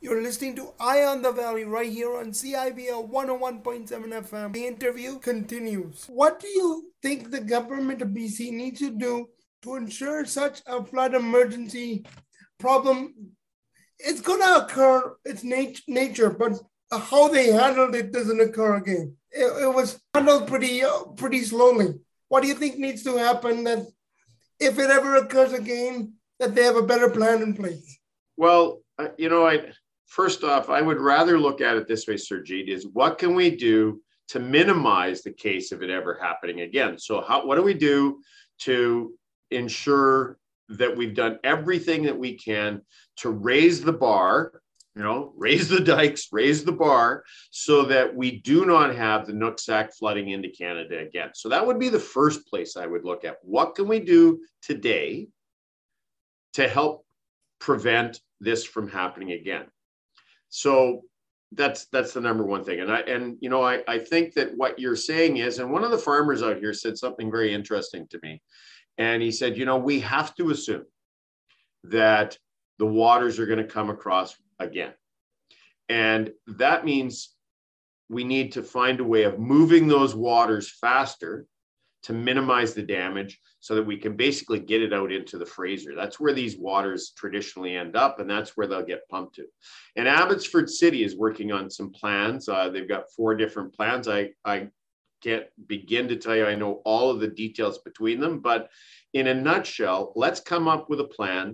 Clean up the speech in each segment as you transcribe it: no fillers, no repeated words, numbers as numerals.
You're listening to Eye on the Valley right here on CIVL 101.7 FM. The interview continues. What do you think the government of BC needs to do to ensure such a flood emergency problem? It's going to occur, it's nature, but how they handled it doesn't occur again. It was handled pretty slowly. What do you think needs to happen that if it ever occurs again, that they have a better plan in place? Well, first off, I would rather look at it this way, Surjit, is what can we do to minimize the case of it ever happening again? So what do we do to ensure that we've done everything that we can to raise the bar, raise the dikes, raise the bar, so that we do not have the Nooksack flooding into Canada again? So that would be the first place I would look at. What can we do today to help prevent this from happening again? So that's the number one thing. And I think that what you're saying is, and one of the farmers out here said something very interesting to me. And he said, we have to assume that the waters are going to come across again. And that means we need to find a way of moving those waters faster to minimize the damage so that we can basically get it out into the Fraser. That's where these waters traditionally end up, and that's where they'll get pumped to. And Abbotsford City is working on some plans. They've got 4 different plans. I can't begin to tell you I know all of the details between them, but in a nutshell, let's come up with a plan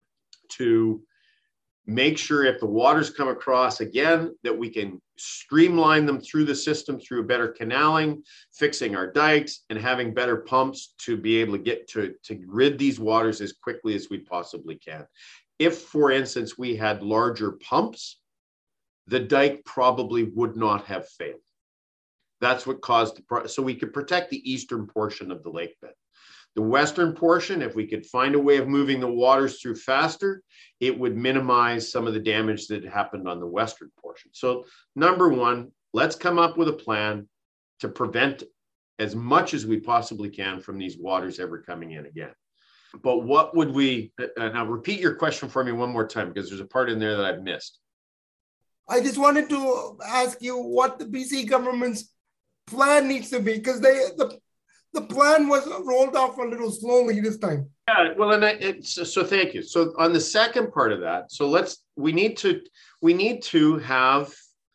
to make sure if the waters come across again, that we can streamline them through the system through better canaling, fixing our dikes, and having better pumps to be able to get to rid these waters as quickly as we possibly can. If, for instance, we had larger pumps, the dike probably would not have failed. That's what caused so we could protect the eastern portion of the lake bed. The western portion, if we could find a way of moving the waters through faster, it would minimize some of the damage that happened on the western portion. So number one, let's come up with a plan to prevent as much as we possibly can from these waters ever coming in again. But what would we, now repeat your question for me one more time, because there's a part in there that I've missed. I just wanted to ask you what the BC government's plan needs to be, because the plan was rolled off a little slowly this time. Yeah, well, and so thank you. So on the second part of that, so we need to have,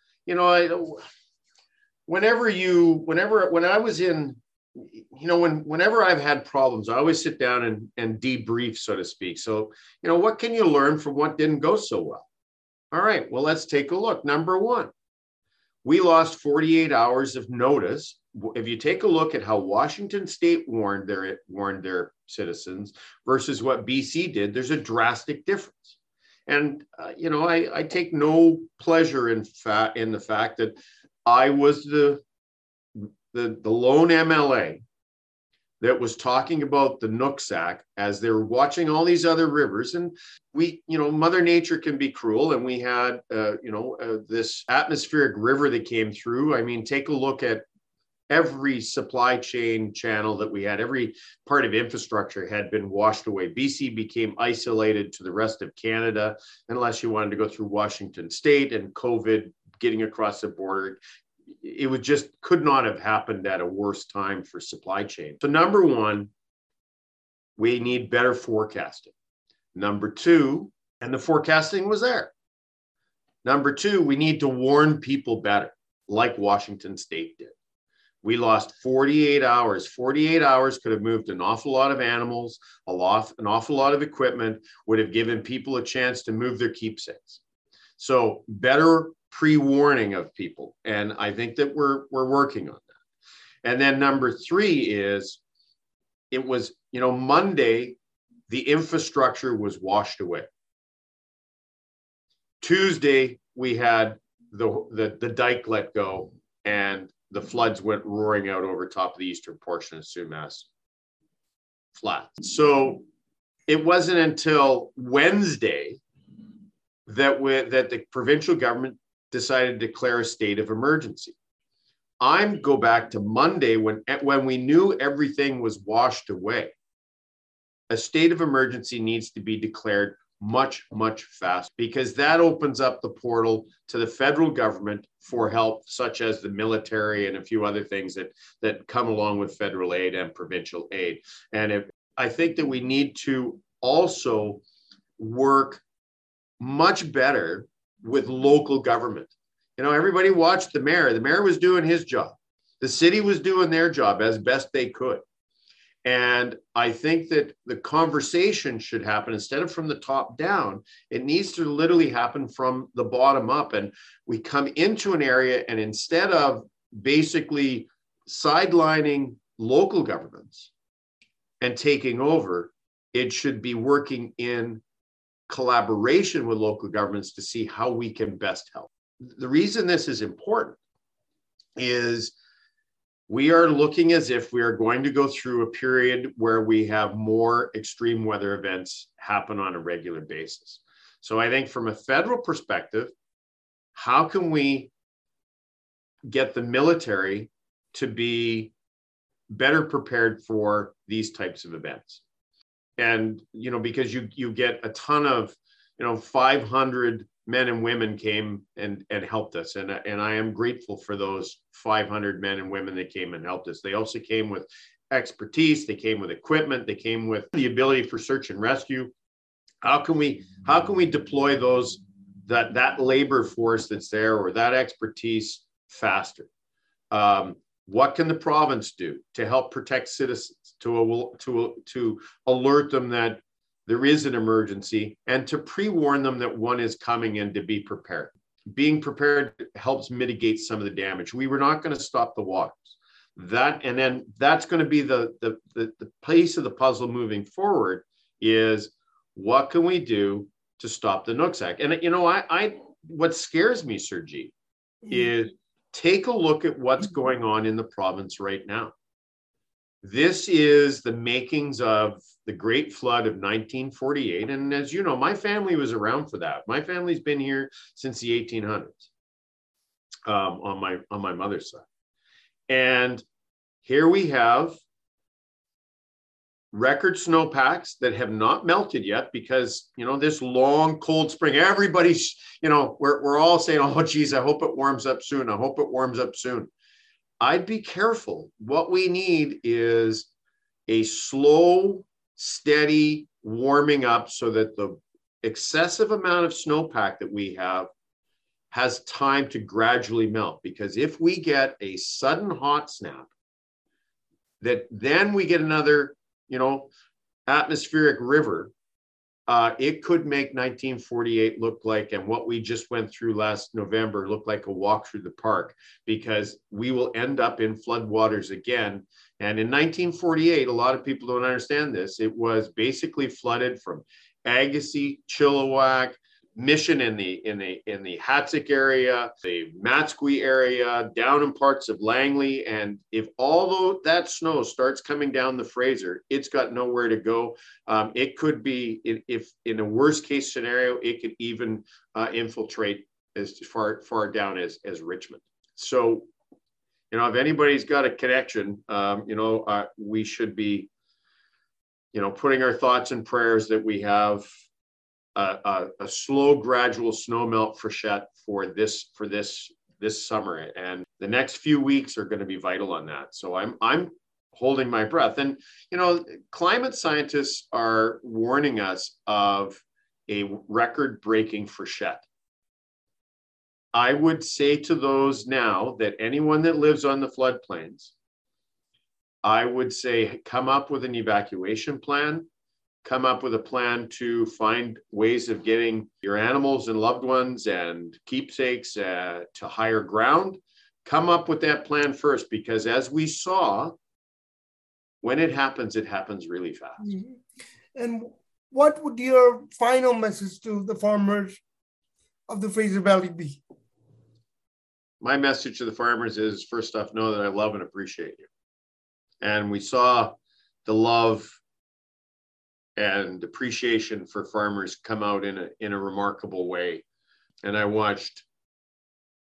whenever I was in, whenever I've had problems, I always sit down and debrief, so to speak. So, what can you learn from what didn't go so well? All right, well, let's take a look. Number one, we lost 48 hours of notice. If you take a look at how Washington State warned their citizens versus what BC did, there's a drastic difference. And I take no pleasure in the fact that I was the lone MLA that was talking about the Nooksack as they were watching all these other rivers. And we, Mother Nature can be cruel. And we had, this atmospheric river that came through. I mean, take a look at every supply chain channel that we had, every part of infrastructure had been washed away. BC became isolated to the rest of Canada, unless you wanted to go through Washington State and COVID getting across the border. It would just could not have happened at a worse time for supply chain. So number one, we need better forecasting. Number two, and the forecasting was there. Number two, we need to warn people better, like Washington State did. We lost 48 hours. 48 hours could have moved an awful lot of animals, an awful lot of equipment, would have given people a chance to move their keepsakes. So better pre-warning of people. And I think that we're working on that. And then number three is, it was, Monday, the infrastructure was washed away. Tuesday, we had the dike let go and the floods went roaring out over top of the eastern portion of Sumas Flat. So it wasn't until Wednesday that the provincial government decided to declare a state of emergency. I go back to Monday when we knew everything was washed away. A state of emergency needs to be declared much, much faster, because that opens up the portal to the federal government for help, such as the military and a few other things that come along with federal aid and provincial aid. And I think that we need to also work much better with local government. Everybody watched the mayor. The mayor was doing his job. The city was doing their job as best they could. And I think that the conversation should happen, instead of from the top down, it needs to literally happen from the bottom up. And we come into an area, and instead of basically sidelining local governments and taking over, it should be working in collaboration with local governments to see how we can best help. The reason this is important is we are looking as if we are going to go through a period where we have more extreme weather events happen on a regular basis. So I think from a federal perspective, how can we get the military to be better prepared for these types of events? And, because you get a ton of, 500 men and women came and helped us. And I am grateful for those 500 men and women that came and helped us. They also came with expertise. They came with equipment. They came with the ability for search and rescue. How can we deploy that labor force that's there, or that expertise, faster? What can the province do to help protect citizens, to alert them that there is an emergency, and to pre-warn them that one is coming, and to be prepared? Being prepared helps mitigate some of the damage. We were not going to stop the waters. And then that's going to be the piece of the puzzle moving forward, is what can we do to stop the Nooksack? And what scares me, Sergey, is take a look at what's going on in the province right now. This is the makings of the Great Flood of 1948. And as you know, my family was around for that. My family's been here since the 1800s on my mother's side. And here we have record snowpacks that have not melted yet, because, this long, cold spring, everybody's, we're all saying, oh, geez, I hope it warms up soon. I hope it warms up soon. I'd be careful. What we need is a slow, steady warming up, so that the excessive amount of snowpack that we have has time to gradually melt. Because if we get a sudden hot snap, that then we get another, atmospheric river, it could make 1948 look like, and what we just went through last November, look like a walk through the park, because we will end up in floodwaters again. And in 1948, a lot of people don't understand this. It was basically flooded from Agassiz, Chilliwack, Mission in the Hatzic area, the Matsqui area, down in parts of Langley. And if all that snow starts coming down the Fraser, it's got nowhere to go. It could be, if in a worst case scenario, it could even infiltrate as far down as Richmond. So, if anybody's got a connection, we should be, putting our thoughts and prayers that we have a slow, gradual snow melt freshet for this summer, and the next few weeks are going to be vital on that. So I'm holding my breath. And climate scientists are warning us of a record-breaking freshet. I would say to those now, that anyone that lives on the floodplains, I would say, come up with an evacuation plan. Come up with a plan to find ways of getting your animals and loved ones and keepsakes to higher ground. Come up with that plan first, because as we saw, when it happens really fast. Mm-hmm. And what would your final message to the farmers of the Fraser Valley be? My message to the farmers is, first off, know that I love and appreciate you. And we saw the love and appreciation for farmers come out in a remarkable way. And I watched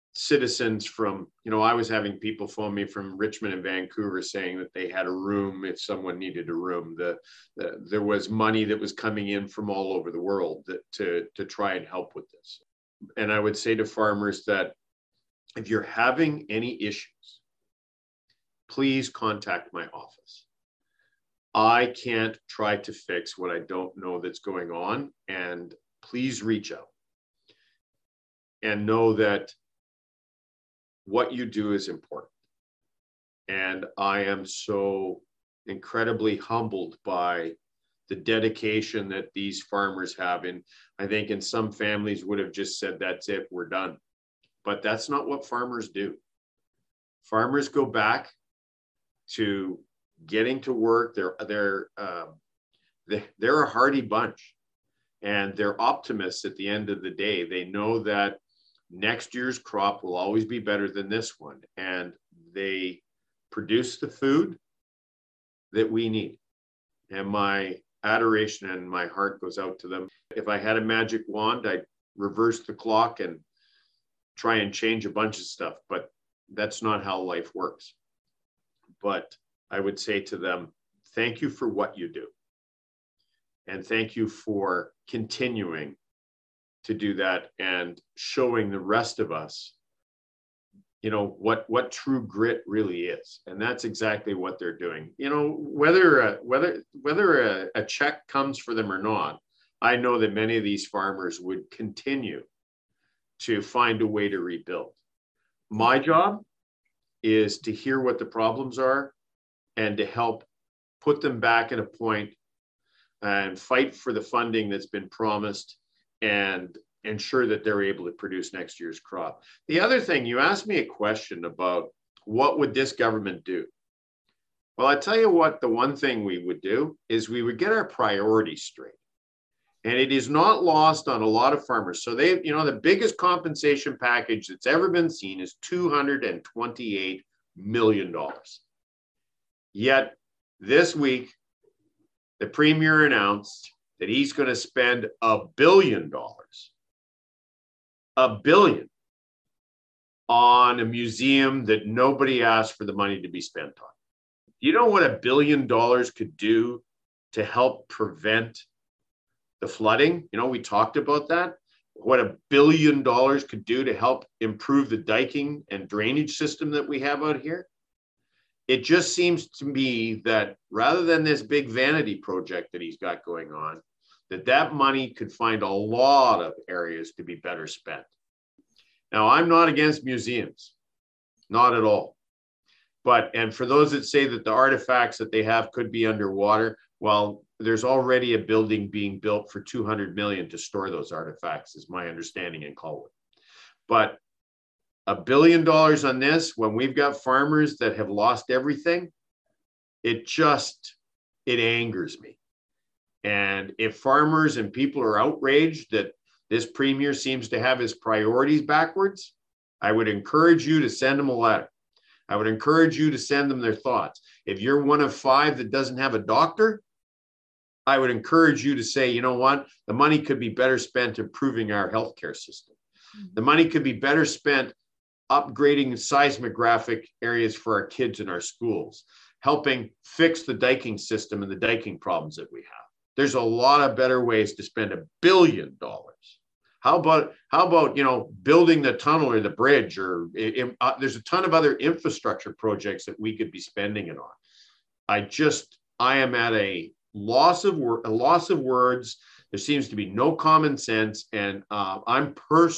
citizens from, I was having people phone me from Richmond and Vancouver saying that they had a room if someone needed a room. There was money that was coming in from all over the world to try and help with this. And I would say to farmers that if you're having any issues, please contact my office. I can't try to fix what I don't know that's going on, and please reach out and know that what you do is important. And I am so incredibly humbled by the dedication that these farmers have. And I think in some families would have just said, that's it, we're done. But that's not what farmers do. Farmers go back to getting to work. They're a hardy bunch, and they're optimists at the end of the day. They know that next year's crop will always be better than this one, and they produce the food that we need. And my adoration and my heart goes out to them. If I had a magic wand, I'd reverse the clock and try and change a bunch of stuff, but that's not how life works. But I would say to them, thank you for what you do. And thank you for continuing to do that and showing the rest of us, what true grit really is. And that's exactly what they're doing. Whether a check comes for them or not, I know that many of these farmers would continue to find a way to rebuild. My job is to hear what the problems are and to help put them back in a point and fight for the funding that's been promised and ensure that they're able to produce next year's crop. The other thing, you asked me a question about what would this government do? Well, I tell you what, the one thing we would do is we would get our priorities straight. And it is not lost on a lot of farmers. So the biggest compensation package that's ever been seen is $228 million. Yet this week, the premier announced that he's going to spend $1 billion on a museum that nobody asked for the money to be spent on. You know what $1 billion could do to help prevent the flooding? We talked about that. What $1 billion could do to help improve the diking and drainage system that we have out here. It just seems to me that rather than this big vanity project that he's got going on, that money could find a lot of areas to be better spent. Now, I'm not against museums, not at all. And for those that say that the artifacts that they have could be underwater, well, there's already a building being built for $200 million to store those artifacts, is my understanding in Colwood. But $1 billion on this, when we've got farmers that have lost everything, it angers me. And if farmers and people are outraged that this premier seems to have his priorities backwards, I would encourage you to send them a letter. I would encourage you to send them their thoughts. If you're one of 5 that doesn't have a doctor, I would encourage you to say, you know what, the money could be better spent improving our healthcare system. The money could be better spent upgrading seismographic areas for our kids in our schools, helping fix the diking system and the diking problems that we have. There's a lot of better ways to spend $1 billion. How about building the tunnel or the bridge, or there's a ton of other infrastructure projects that we could be spending it on. I am at a loss of words. There seems to be no common sense, and I'm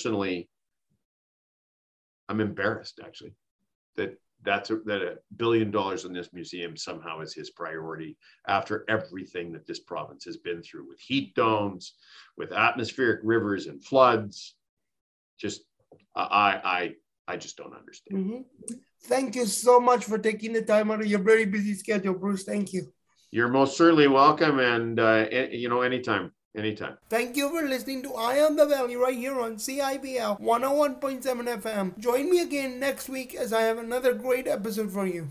embarrassed actually that $1 billion in this museum somehow is his priority after everything that this province has been through with heat domes, with atmospheric rivers and floods. I just don't understand. Mm-hmm. Thank you so much for taking the time out of your very busy schedule, Bruce. Thank you. You're most certainly welcome, and anytime. Thank you for listening to Eye on the Valley right here on CIBL 101.7 FM. Join me again next week as I have another great episode for you.